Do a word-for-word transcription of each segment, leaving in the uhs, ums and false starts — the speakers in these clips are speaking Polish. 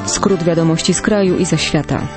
Skrót wiadomości z kraju i ze świata.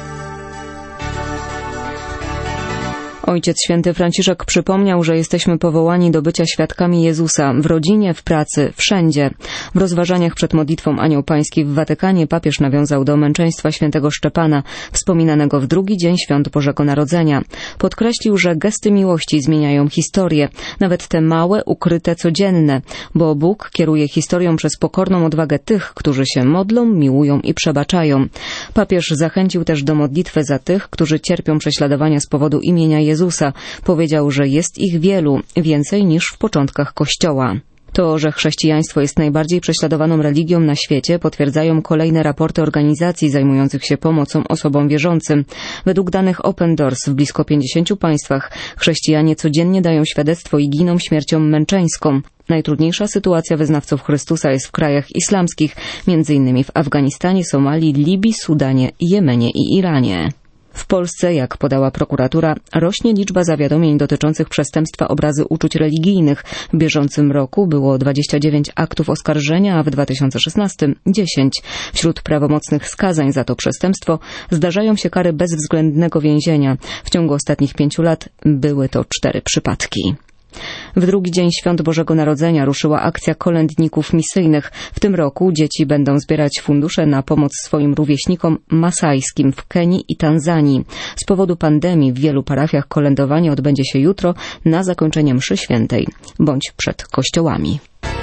Ojciec Święty Franciszek przypomniał, że jesteśmy powołani do bycia świadkami Jezusa w rodzinie, w pracy, wszędzie. W rozważaniach przed modlitwą Anioł Pański w Watykanie papież nawiązał do męczeństwa świętego Szczepana, wspominanego w drugi dzień Świąt Bożego Narodzenia. Podkreślił, że gesty miłości zmieniają historię, nawet te małe, ukryte, codzienne, bo Bóg kieruje historią przez pokorną odwagę tych, którzy się modlą, miłują i przebaczają. Papież zachęcił też do modlitwy za tych, którzy cierpią prześladowania z powodu imienia Jezusa. Jezusa. Powiedział, że jest ich wielu, więcej niż w początkach Kościoła. To, że chrześcijaństwo jest najbardziej prześladowaną religią na świecie, potwierdzają kolejne raporty organizacji zajmujących się pomocą osobom wierzącym. Według danych Open Doors w blisko pięćdziesięciu państwach chrześcijanie codziennie dają świadectwo i giną śmiercią męczeńską. Najtrudniejsza sytuacja wyznawców Chrystusa jest w krajach islamskich, między innymi w Afganistanie, Somalii, Libii, Sudanie, Jemenie i Iranie. W Polsce, jak podała prokuratura, rośnie liczba zawiadomień dotyczących przestępstwa obrazy uczuć religijnych. W bieżącym roku było dwadzieścia dziewięć aktów oskarżenia, a w dwa tysiące szesnastym dziesięć. Wśród prawomocnych skazań za to przestępstwo zdarzają się kary bezwzględnego więzienia. W ciągu ostatnich pięciu lat były to cztery przypadki. W drugi dzień Świąt Bożego Narodzenia ruszyła akcja kolędników misyjnych. W tym roku dzieci będą zbierać fundusze na pomoc swoim rówieśnikom masajskim w Kenii i Tanzanii. Z powodu pandemii w wielu parafiach kolędowanie odbędzie się jutro na zakończenie mszy świętej bądź przed kościołami.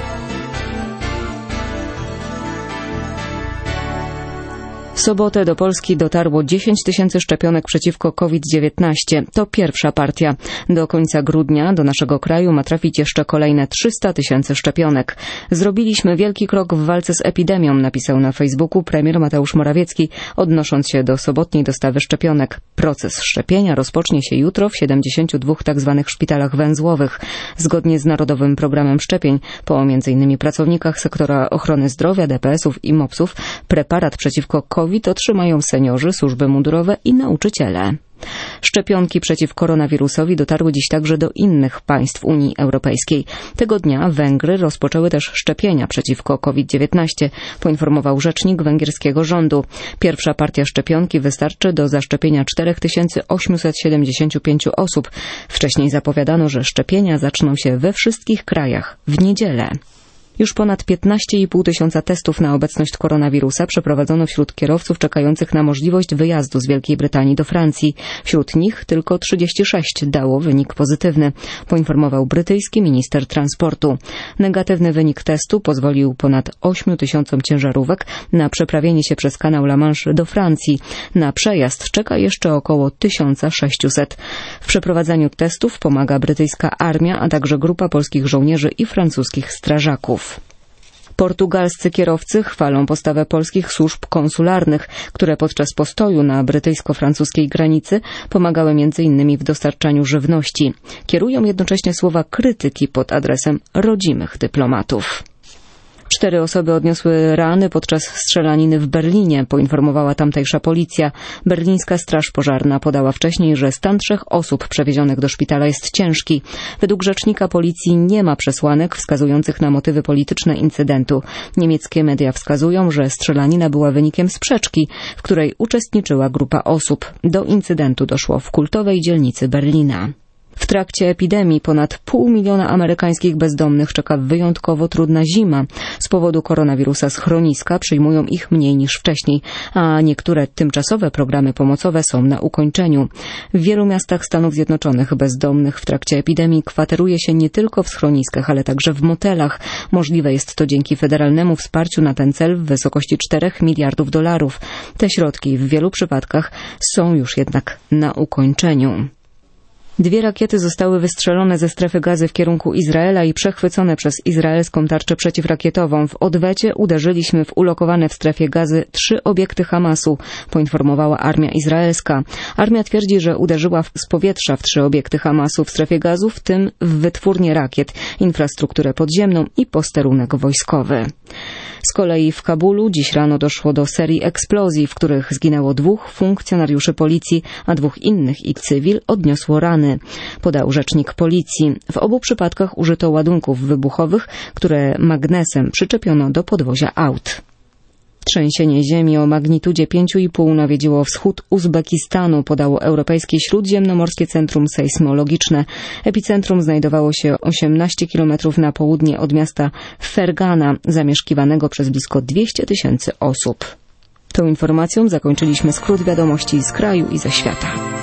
W sobotę do Polski dotarło dziesięć tysięcy szczepionek przeciwko COVID dziewiętnaście. To pierwsza partia. Do końca grudnia do naszego kraju ma trafić jeszcze kolejne trzysta tysięcy szczepionek. Zrobiliśmy wielki krok w walce z epidemią, napisał na Facebooku premier Mateusz Morawiecki, odnosząc się do sobotniej dostawy szczepionek. Proces szczepienia rozpocznie się jutro w siedemdziesięciu dwóch tzw. szpitalach węzłowych. Zgodnie z Narodowym Programem Szczepień, po między innymi pracownikach sektora ochrony zdrowia, D P S-ów i mopsów, preparat przeciwko COVID otrzymają seniorzy, służby mundurowe i nauczyciele. Szczepionki przeciw koronawirusowi dotarły dziś także do innych państw Unii Europejskiej. Tego dnia Węgry rozpoczęły też szczepienia przeciwko COVID dziewiętnaście, poinformował rzecznik węgierskiego rządu. Pierwsza partia szczepionki wystarczy do zaszczepienia cztery tysiące osiemset siedemdziesiąt pięć osób. Wcześniej zapowiadano, że szczepienia zaczną się we wszystkich krajach w niedzielę. Już ponad piętnaście i pół tysiąca testów na obecność koronawirusa przeprowadzono wśród kierowców czekających na możliwość wyjazdu z Wielkiej Brytanii do Francji. Wśród nich tylko trzydzieści sześć dało wynik pozytywny, poinformował brytyjski minister transportu. Negatywny wynik testu pozwolił ponad ośmiu tysiącom ciężarówek na przeprawienie się przez kanał La Manche do Francji. Na przejazd czeka jeszcze około tysiąc sześćset. W przeprowadzaniu testów pomaga brytyjska armia, a także grupa polskich żołnierzy i francuskich strażaków. Portugalscy kierowcy chwalą postawę polskich służb konsularnych, które podczas postoju na brytyjsko-francuskiej granicy pomagały między innymi w dostarczaniu żywności. Kierują jednocześnie słowa krytyki pod adresem rodzimych dyplomatów. Cztery osoby odniosły rany podczas strzelaniny w Berlinie, poinformowała tamtejsza policja. Berlińska Straż Pożarna podała wcześniej, że stan trzech osób przewiezionych do szpitala jest ciężki. Według rzecznika policji nie ma przesłanek wskazujących na motywy polityczne incydentu. Niemieckie media wskazują, że strzelanina była wynikiem sprzeczki, w której uczestniczyła grupa osób. Do incydentu doszło w kultowej dzielnicy Berlina. W trakcie epidemii ponad pół miliona amerykańskich bezdomnych czeka wyjątkowo trudna zima. Z powodu koronawirusa schroniska przyjmują ich mniej niż wcześniej, a niektóre tymczasowe programy pomocowe są na ukończeniu. W wielu miastach Stanów Zjednoczonych bezdomnych w trakcie epidemii kwateruje się nie tylko w schroniskach, ale także w motelach. Możliwe jest to dzięki federalnemu wsparciu na ten cel w wysokości czterech miliardów dolarów. Te środki w wielu przypadkach są już jednak na ukończeniu. Dwie rakiety zostały wystrzelone ze strefy Gazy w kierunku Izraela i przechwycone przez izraelską tarczę przeciwrakietową. W odwecie uderzyliśmy w ulokowane w strefie Gazy trzy obiekty Hamasu, poinformowała armia izraelska. Armia twierdzi, że uderzyła z powietrza w trzy obiekty Hamasu w strefie Gazy, w tym w wytwórnię rakiet, infrastrukturę podziemną i posterunek wojskowy. Z kolei w Kabulu dziś rano doszło do serii eksplozji, w których zginęło dwóch funkcjonariuszy policji, a dwóch innych i cywil odniosło rany, podał rzecznik policji. W obu przypadkach użyto ładunków wybuchowych, które magnesem przyczepiono do podwozia aut. W Trzęsienie ziemi o magnitudzie pięć i pół nawiedziło wschód Uzbekistanu, podało Europejskie Śródziemnomorskie Centrum Sejsmologiczne. Epicentrum znajdowało się osiemnaście kilometrów na południe od miasta Fergana, zamieszkiwanego przez blisko dwieście tysięcy osób. Tą informacją zakończyliśmy skrót wiadomości z kraju i ze świata.